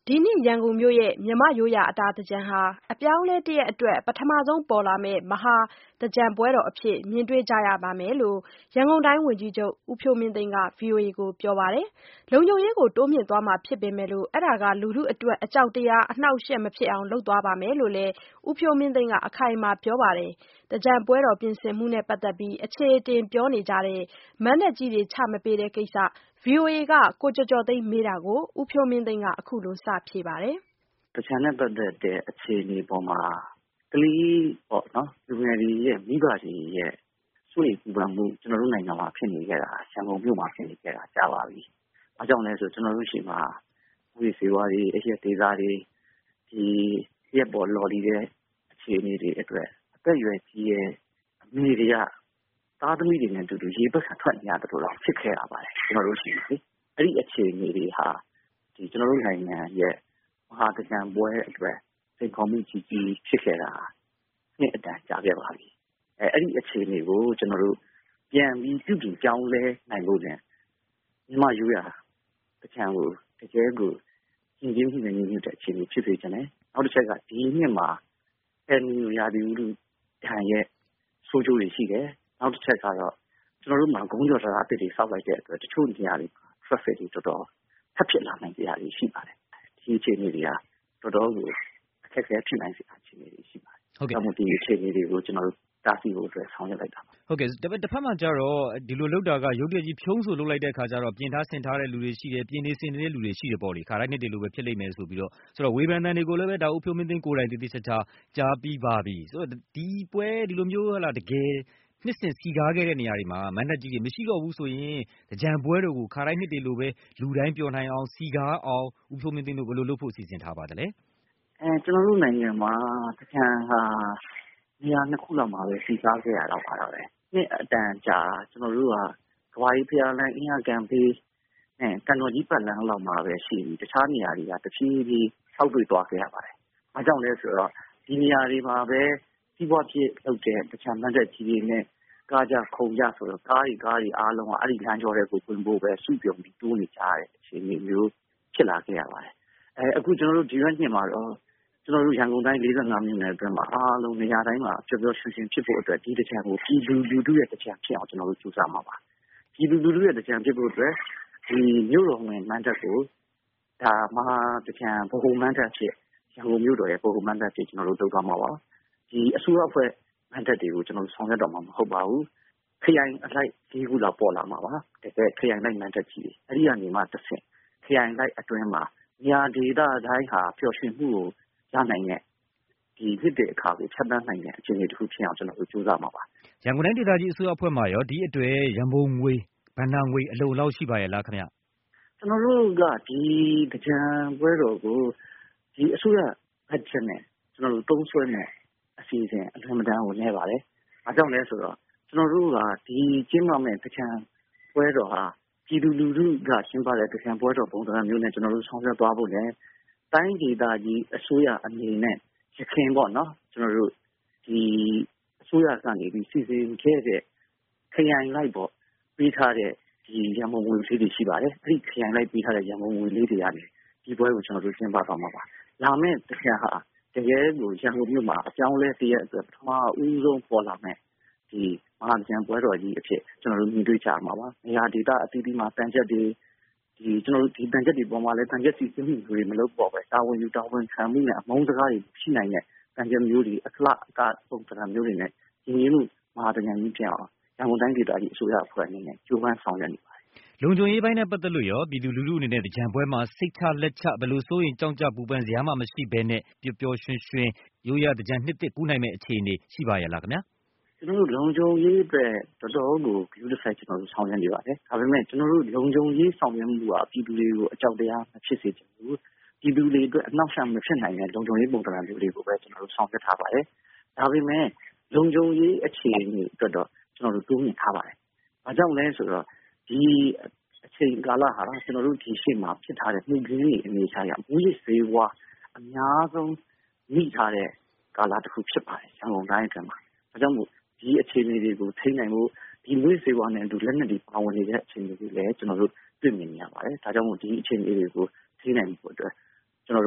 ဒီနှစ်ရန်ကုန်မြို့ရဲ့မြမရိုးရာအတာသင်္ကြန်ဟာအပြောင်းအလဲတရပ်အတွက်ပထမဆုံးပေါ်လာမယ့်မဟာသင်္ကြန်ပွဲတော်အဖြစ်မြင်တွေ့ကြရပါမယ်လို့ရန်ကုန်တိုင်းဝန်ကြီးချုပ်ဦးဖြိုးမင်းသိန်းက VOA ကိုပြောပါတယ်။လုံခြုံရေးကိုတိုးမြှင့်သွားမှာဖြစ်ပေမဲ့အဲဒါကလူထုအတွက်အကြောက်တရားအနှောင့်အယှက်မဖြစ်အောင်လုပ်သွားပါမယ်လို့လည်းဦးဖြိုးမင်းသိန်းကအခိုင်အမာပြောပါတယ်။သင်္ကြန်ပွဲတော်ပြင်ဆင်မှုနဲ့ပတ်သက်ပြီးအခြေအတင်ပြောနေကြတဲ့မဏ္ဍပ်ကြီးတွေချမပေးတဲ့ကိစ္စ VOA ကကိုကျော်ကျော်သိန်းမေးတာကိုဦးဖြိုးမင်းသိန်းကအခုလိုစဖြေပါတယ်။တခြားနဲ့ပတ်သက်တဲ့အခြေအနေပေါ်မှာကလေးပေါ့နော်လူငယ်တွေရဲ့မိဘတွေရဲ့စွေပူပန်မှုကျွန်တော်တို့နိုင်ငံမှာဖြစ်နေကြတာရန်ကုန်မြို့မှာဖြစ်နေကြတာကြာပါပြီ။အားကြောင့်လဲဆိုကျွန်တော်တို့ရှိမှာဝိစေဝါတွေအရက်ဒေသတွေဒီရက်ပေါ်လော်လီတဲ့အခြေအနေတွေအတွက်အသက်အရွယ်ကြီးရဲ့အမေတွေကသားသမီးတွေနဲ့အတူတူရေပက်ခံထွက်နေရတယ်လို့ဖြစ်ခဲ့ရပါတယ်ကျွန်တော်တို့ရှိတယ်။အဲ့ဒီအခြေအနေတွေဟာဒီကျွန်တော်တို့နိုင်ငံရဲ့မဟာသင်္ကြန်ပွဲအတွက်စိန်ခေါ်မှုကြီးကြီးဖြစ်ခဲ့တာနှစ်အတန်ကြာခဲ့ပါပြီ။အဲ့ဒီအခြေအနေကိုကျွန်တော်တို့ပြန်ပြီးပြုပြင်ပြောင်းလဲနိုင်ဖို့နဲ့မြမရိုးရာသင်္ကြန်ကိုတကယ်ကိုကျင်းကျင်းမှုနဲ့ညီညွတ်တဲ့အခြေအနေဖြစ်စေချင်တယ်။နောက်တစ်ချက်ကဒီနှစ်မှာအန်ယူရာဒီဥတုဒဏ်ရဲ့ဆိုးကျိုးတွေရှိတယ်။နောက်တစ်ချက်ကတော့ကျွန်တော်တို့မှာဂုံးကြော်ထားတာအစ်တွေစောက်လိုက်တဲ့အတွက်တချို့နေရာတွေ traffic တွေတော်တော်ထပ်ဖြစ်လာနိုင်ကြရရှိပါတယ်။ဒီအခြေအနေတွေကတော်တော်ကိုအခက်အခဲဖြစ်နိုင်စေတဲ့အခြေအနေတွေရှိပါတယ်။ဟုတ်ကဲ့။ဒီအခြေအနေတွေကိုကျွန်တော်တို့တားဆီးဖို့အတွက်ဆောင်ရွက်လိုက်တာပါ။ဟုတ်ကဲ့တစ်ဖက်မှာကျတော့ဒီလိုလုပ်တာကရုပ်တရက်ကြီးဖြုံးဆိုလုပ်လိုက်တဲ့အခါကျတော့ပြင်ထားဆင်ထားတဲ့လူတွေရှိတယ်ပြင်နေဆင်နေတဲ့လူတွေရှိတယ်ပေါ့လေခါတိုင်းနှစ်တွေလိုပဲဖြစ်လိမ့်မယ်ဆိုပြီးတော့ဆိုတော့ဝေဖန်တဲ့တွေကိုလည်းပဲဒါဦးဖြိုးမင်းသိန်းကိုယ်တိုင်တည်တည်ချာချာကြားပြီးပါပြီဆိုတော့ဒီပွဲဒီလိုမျိုးဟလာတကယ်နှစ်စဉ်စီကားခဲ့တဲ့နေရာတွေမှာမဏ္ဍပ်ကြီးတွေမရှိတော့ဘူးဆိုရင်သင်္ကြန်ပွဲတော်ကိုခါတိုင်းနှစ်တွေလိုပဲလူတိုင်းပျော်နိုင်အောင်စီကားအောင်ဦးဖြိုးမင်းသိန်းတို့ဘယ်လိုလုပ်ဖို့စီစဉ်ထားပါသလဲကျွန်တော်တို့နိုင်ငံမှာသင်္ကြန်ဟာနေရာနှစ်ခုလောက်မှာပဲစီကားခဲ့ရတော့ပါတော့တယ်နှစ်အတန်ကြာကျွန်တော်တို့ကကဘာကြီးဖျားလန်းအင်းရကံပေးကန်တော်ကြီးပတ်လန်းလောက်မှာပဲရှိပြီးတခြားနေရာတွေကတဖြည်းဖြည်းဆောက်တွေ့သွားခဲ့ရပါတယ်။အားကြောင့်လဲဆိုတော့ဒီနေရာတွေမှာပဲစီးပွားဖြစ်လုပ်တဲ့တခြားမဏ္ဍပ်ကြီးတွေနဲ့ကားကြခုံကြဆိုတော့ကားတွေအားလုံးကအဲ့ဒီလမ်းကျော်တွေကိုဝင်ဖို့ပဲစုပြုံပြီးတိုးနေကြတဲ့အခြေအနေမျိုးဖြစ်လာခဲ့ရပါတယ်။အခုကျွန်တော်တို့ဒီရက်ညမှာတော့ကျွန်တော်တို့ရန်ကုန်တိုင်း45မြို့နယ်အတွင်းမှာအားလုံးနေရာတိုင်းမှာပျော်ပျော်ရွှင်ရွှင်ဖြစ်ဖို့အတွက်ဒီတကြံကိုပြည်သူလူထုရဲ့တကြံဖြစ်အောင်ကျွန်တော်တို့ကြိုးစားမှာပါ။ပြည်သူလူထုရဲ့တကြံဖြစ်ဖို့အတွက်ဒီမြို့တော်ဝင်မဏ္ဍပ်ကိုဒါမဟာတကြံဗဟိုမဏ္ဍပ်ဖြစ်ရန်ကုန်မြို့တော်ရဲ့ဗဟိုမဏ္ဍပ်ဖြစ်ကျွန်တော်တို့လုပ်သွားမှာပါ။ဒီအစိုးရအဖွဲ့မဏ္ဍပ်တွေကိုကျွန်တော်တို့ဆောင်ရွက်တော့မှာမဟုတ်ပါဘူး။ခရိုင်အလိုက်၄ခုလောက်ပေါ်လာမှာပါ။တကယ်ခရိုင်လိုက်မဏ္ဍပ်ကြီးအဲ့ဒီကနေမှတစ်ဆင့်ခရိုင်လိုက်အတွင်းမှာနေရာဒေသတိုင်းဟာပျော်ရွှင်မှုကိုရနိုင်တဲ့ဒီဖြစ်တဲ့အခါကိုဖြတ်သန်းနိုင်တဲ့အခြေအနေတစ်ခုဖြစ်အောင်ကျွန်တော်တို့ကြိုးစားမှာပါ။ရန်ကုန်တိုင်းဒေသကြီးအစိုးရအဖွဲ့မှရောဒီအတွက်ရန်ကုန်ငွေဘဏ္ဍာငွေအလုံလောက်ရှိပါရဲ့လားခင်ဗျ။ကျွန်တော်တို့ကဒီသင်္ကြန်ပွဲတော်ကိုဒီအစိုးရဘတ်ဂျက်နဲ့ကျွန်တော်တို့သုံးစွဲနေအစီအစဉ်အလွန်မတန်ကိုနေပါတယ်။အားကြောင့်လဲဆိုတော့ကျွန်တော်တို့ကဒီကျင်းပမဲ့သင်္ကြန်ပွဲတော်ဟာပြည်သူလူထုကကျင်းပတဲ့သင်္ကြန်ပွဲတော်ပုံစံမျိုးနဲ့ကျွန်တော်တို့ဆောင်ရွက်သွားဖို့လည်းတိုင်းဒေသကြီးအစိုးရအနေနဲ့ရခင်ပေါ့နော်ကျွန်တော်တို့ဒီအစိုးရကနေပြီးစီစဉ်ခဲ့တဲ့ခရိုင်လိုက်ပေါ့ပေးထားတဲ့ဒီရန်ကုန်ငွေလေးတွေရှိပါတယ်အဲ့ဒီခရိုင်လိုက်ပေးထားတဲ့ရန်ကုန်ငွေလေးတွေကနေဒီပွဲကိုကျွန်တော်တို့ကျင်းပသွားမှာပါလာမယ့်တစ်ခါဟာတကယ်ကိုရန်ကုန်မြို့မှာအကြောင်းလဲတည်းရဲ့အတွက်ပထမဦးဆုံးပေါ်လာမယ်ဒီမဟာသင်္ကြန်ပွဲတော်ကြီးအဖြစ်ကျွန်တော်တို့မြင်တွေ့ကြမှာပါနေရာဒေသအသီးသီးမှာတန်ချက်တွေဒီကျွန်တော်တို့ဒီတန်ချက်တွေပေါ်မှာလဲတန်ချက်စီစဉ်မှုတွေမလုပ်တော့ပဲတာဝန်ယူတာဝန်ခံမှုနဲ့အမုန်းစကားတွေရှိနိုင်တဲ့တန်ချက်မျိုးတွေအခလအကပုံစံမျိုးတွေနဲ့ဒီနည်းမှုမဟာသင်္ကြန်ကြီးပြောင်းရန်ကုန်တိုင်းဒေသကြီးအစိုးရအဖွဲ့အနေနဲ့ကြိုးပမ်းဆောင်ရွက်နေပါတယ်လုံခြုံရေးပိုင်းနဲ့ပတ်သက်လို့ရောပြည်သူလူထုအနေနဲ့သင်္ကြန်ပွဲမှာစိတ်ချလက်ချဘယ်လိုစိုးရင်ကြောက်ကြပူပန်စရာမှမရှိဘဲနဲ့ပျော်ပျော်ရွှင်ရွှင်ရိုးရာသင်္ကြန်နှစ်သစ်ကူးနိုင်မဲ့အခြေအနေရှိပါရဲ့လားခင်ဗျာကျွန်တော်တို့လုံခြုံရေးအတွက်တော်တော်ကို beautify ကျွန်တော်တို့ဆောင်ရွက်နေပါတယ်ဒါပေမဲ့ကျွန်တော်တို့လုံခြုံရေးဆောင်ရွက်မှုကပြည်သူတွေကိုအကြောက်တရားမဖြစ်စေချင်ဘူးပြည်သူတွေအတွက်အနှောက်အယှက်မဖြစ်နိုင်တဲ့လုံခြုံရေးပုံစံမျိုးတွေကိုပဲကျွန်တော်တို့ဆောင်ရွက်ထားပါတယ်ဒါပေမဲ့လုံခြုံရေးအခြေအနေအတွက်တော့ကျွန်တော်တို့တိုးမြှင့်ထားပါတယ်ဘာကြောင့်လဲဆိုတော့ဒီအချိန်ကာလဟာကျွန်တော်တို့ဒီရှေ့မှာဖြစ်ထားတဲ့မှုခင်းတွေအနေအထားအရမူရစ်စေဝါအများဆုံးမိထားတဲ့ကာလတစ်ခုဖြစ်ပါတယ်ရန်ကုန်တိုင်းအတွင်းမှာဒါကြောင့်မို့ဒီအခြေအနေတွေကိုထိန်းနိုင်ဖို့ဒီမွေးစေဝါနဲ့အတူလက်နက်တွေပါဝင်နေတဲ့အခြေအနေတွေလည်းကျွန်တော်တို့တွေ့မြင်နေရပါတယ်ဒါကြောင့်မို့ဒီအခြေအနေတွေကိုထိန်းနိုင်ဖို့အတွက်ကျွန်တော်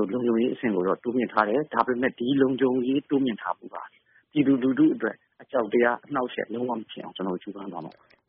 လုံခြုံရေးအဆင့်ကိုတော့တိုးမြင့်ထားတယ်ဒါပေမဲ့ဒီလုံခြုံရေးတိုးမြင့်ထားမှုကပြည်သူလူထုအတွက်အကြောက်တရားအနှောက်အယှက်လုံးဝမဖြစ်အောင်ကျွန်တော်ကြိုးပမ်းသွားမှာ